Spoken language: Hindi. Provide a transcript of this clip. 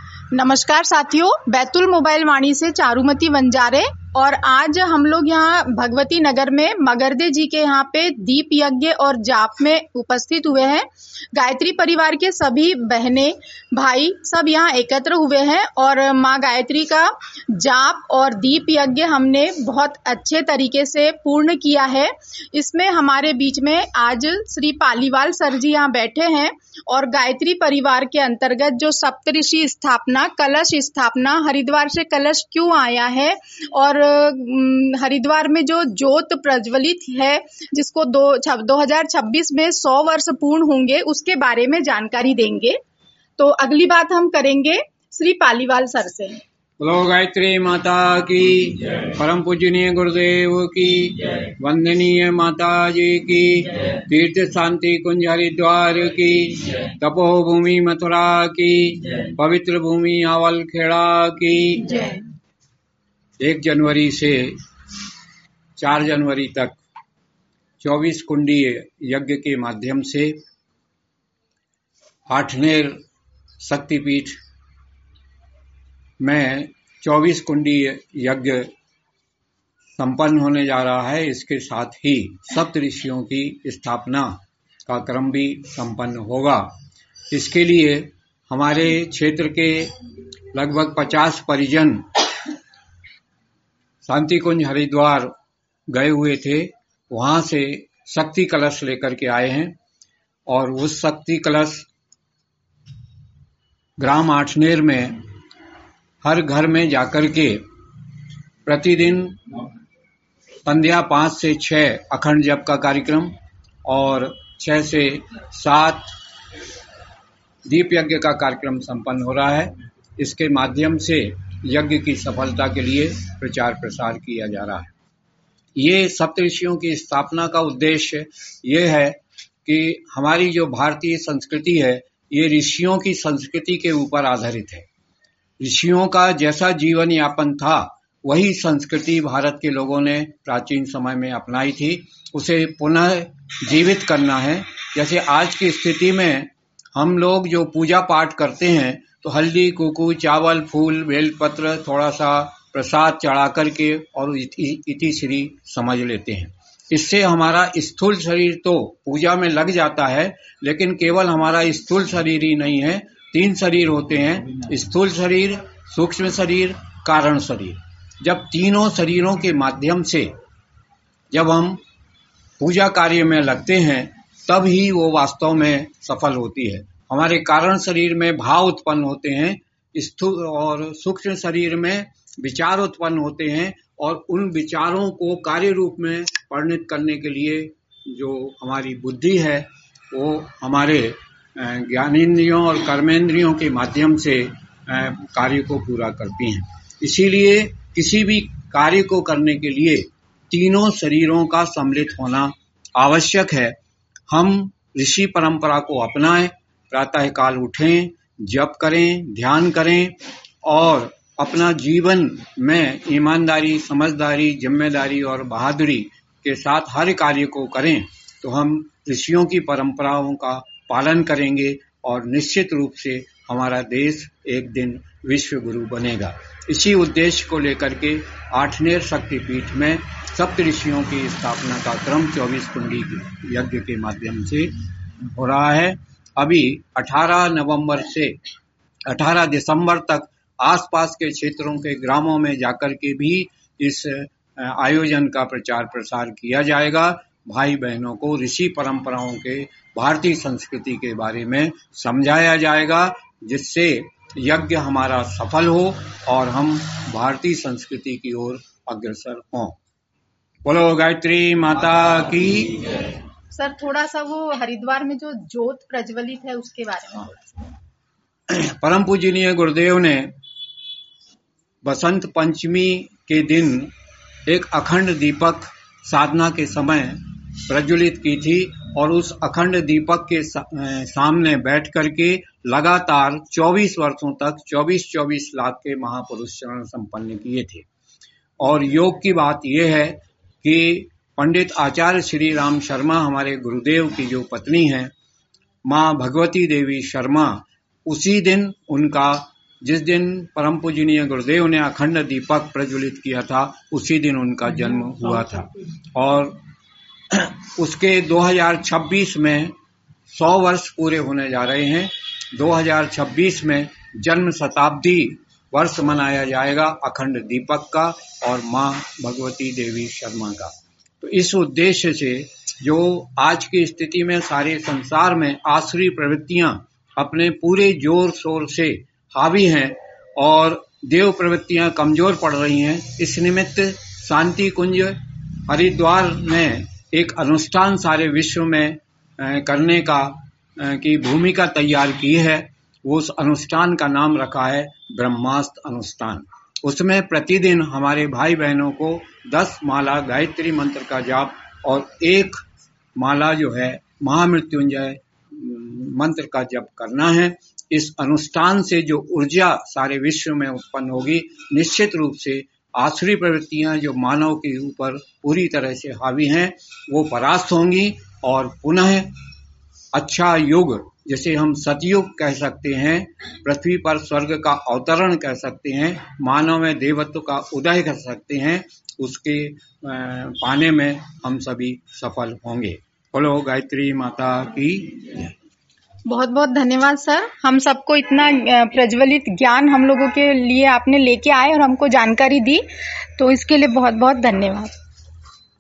नमस्कार साथियों, बैतुल मोबाइल वाणी से चारुमती वंजारे। और आज हम लोग यहाँ भगवती नगर में मगरदे जी के यहाँ पे दीप यज्ञ और जाप में उपस्थित हुए हैं। गायत्री परिवार के सभी बहनें भाई सब यहाँ एकत्र हुए हैं और माँ गायत्री का जाप और दीप यज्ञ हमने बहुत अच्छे तरीके से पूर्ण किया है। इसमें हमारे बीच में आज श्री पालीवाल सर जी यहाँ बैठे हैं और गायत्री परिवार के अंतर्गत जो सप्तऋषि स्थापना, कलश स्थापना, हरिद्वार से कलश क्यों आया है और हरिद्वार में जो ज्योत प्रज्वलित है जिसको 2026 में 100 वर्ष पूर्ण होंगे उसके बारे में जानकारी देंगे। तो अगली बात हम करेंगे श्री पालीवाल सर से। बोलो गायत्री माता की, परम पूजनीय गुरुदेव की, वंदनीय माता जी की, तीर्थ शांति कुंज हरिद्वार की, तपोभूमि मथुरा की, पवित्र भूमि आवल खेड़ा की। 1 जनवरी से 4 जनवरी तक 24 कुंडीय यज्ञ के माध्यम से आठनेर शक्तिपीठ में 24 कुंडीय यज्ञ संपन्न होने जा रहा है। इसके साथ ही सप्तऋषियों की स्थापना का क्रम भी संपन्न होगा। इसके लिए हमारे क्षेत्र के लगभग 50 परिजन शांति कुंज हरिद्वार गए हुए थे। वहां से शक्ति कलश लेकर के आए हैं और उस शक्ति कलश ग्राम आठनेर में हर घर में जाकर के प्रतिदिन संध्या 5 से 6 अखंड जप का कार्यक्रम और 6 से 7 दीप यज्ञ का कार्यक्रम संपन्न हो रहा है। इसके माध्यम से यज्ञ की सफलता के लिए प्रचार प्रसार किया जा रहा है। ये सप्तऋषियों की स्थापना का उद्देश्य ये है कि हमारी जो भारतीय संस्कृति है ये ऋषियों की संस्कृति के ऊपर आधारित है। ऋषियों का जैसा जीवन यापन था वही संस्कृति भारत के लोगों ने प्राचीन समय में अपनाई थी, उसे पुनः जीवित करना है। जैसे आज की स्थिति में हम लोग जो पूजा पाठ करते हैं तो हल्दी, कुकू, चावल, फूल, बेलपत्र, थोड़ा सा प्रसाद चढ़ा करके और इति श्री समझ लेते हैं। इससे हमारा स्थूल शरीर तो पूजा में लग जाता है, लेकिन केवल हमारा स्थूल शरीर ही नहीं है, 3 शरीर होते हैं, स्थूल शरीर, सूक्ष्म शरीर, कारण शरीर। जब तीनों शरीरों के माध्यम से जब हम पूजा कार्य में लगते हैं तब ही वो वास्तव में सफल होती है। हमारे कारण शरीर में भाव उत्पन्न होते हैं, स्थूल और सूक्ष्म शरीर में विचार उत्पन्न होते हैं और उन विचारों को कार्य रूप में परिणत करने के लिए जो हमारी बुद्धि है वो हमारे ज्ञानेंद्रियों और कर्मेंद्रियों के माध्यम से कार्य को पूरा करती हैं। इसीलिए किसी भी कार्य को करने के लिए तीनों शरीरों का सम्मिलित होना आवश्यक है। हम ऋषि परंपरा को अपनाएं, प्रातः काल उठें, जप करें, ध्यान करें और अपना जीवन में ईमानदारी, समझदारी, जिम्मेदारी और बहादुरी के साथ हर कार्य को करें तो हम ऋषियों की परंपराओं का पालन करेंगे और निश्चित रूप से हमारा देश एक दिन विश्व गुरु बनेगा। इसी उद्देश्य को लेकर के आठनेर शक्तिपीठ में सप्तऋषियों की स्थापना का क्रम 24 कुंडी यज्ञ के माध्यम से हो रहा है। अभी 18 दिसंबर तक आसपास के क्षेत्रों के ग्रामों में जाकर के भी इस आयोजन का प्रचार प्रसार किया जाएगा। भाई बहनों को ऋषि परंपराओं के भारतीय संस्कृति के बारे में समझाया जाएगा, जिससे यज्ञ हमारा सफल हो और हम भारतीय संस्कृति की ओर अग्रसर हों। बोलो गायत्री माता की। सर थोड़ा सा वो हरिद्वार में जो ज्योत प्रज्वलित है उसके बारे में। परम पूजनीय गुरुदेव ने बसंत पंचमी के दिन एक अखंड दीपक साधना के समय प्रज्वलित की थी और उस अखंड दीपक के सामने बैठ करके लगातार 24 वर्षों तक 24 लाख के महापुरुष चरण संपन्न किए थे। और योग की बात यह है कि पंडित आचार्य श्री राम शर्मा हमारे गुरुदेव की जो पत्नी है माँ भगवती देवी शर्मा, उसी दिन उनका जिस दिन परम पूजनीय गुरुदेव ने अखंड दीपक प्रज्वलित किया था उसी दिन उनका जन्म हुआ था। और उसके 2026 में 100 वर्ष पूरे होने जा रहे हैं। 2026 में जन्म शताब्दी वर्ष मनाया जाएगा अखंड दीपक का और माँ भगवती देवी शर्मा का। तो इस उद्देश्य से जो आज की स्थिति में सारे संसार में आसुरी प्रवृत्तियां अपने पूरे जोर शोर से हावी हैं और देव प्रवृत्तियां कमजोर पड़ रही हैं, इस निमित्त शांति कुंज हरिद्वार ने एक अनुष्ठान सारे विश्व में करने का की भूमिका तैयार की है। वो उस अनुष्ठान का नाम रखा है ब्रह्मास्त्र अनुष्ठान। उसमें प्रतिदिन हमारे भाई बहनों को 10 माला गायत्री मंत्र का जाप और 1 माला जो है महामृत्युंजय मंत्र का जप करना है। इस अनुष्ठान से जो ऊर्जा सारे विश्व में उत्पन्न होगी, निश्चित रूप से आसुरी प्रवृत्तियां जो मानव के ऊपर पूरी तरह से हावी हैं वो परास्त होंगी और पुनः अच्छा युग, जैसे हम सतयुग कह सकते हैं, पृथ्वी पर स्वर्ग का अवतरण कह सकते हैं, मानव में देवत्व का उदय कर सकते हैं, उसके पाने में हम सभी सफल होंगे। बोलो गायत्री माता की। बहुत बहुत धन्यवाद सर, हम सबको इतना प्रज्वलित ज्ञान हम लोगों के लिए आपने लेके आए और हमको जानकारी दी, तो इसके लिए बहुत बहुत धन्यवाद।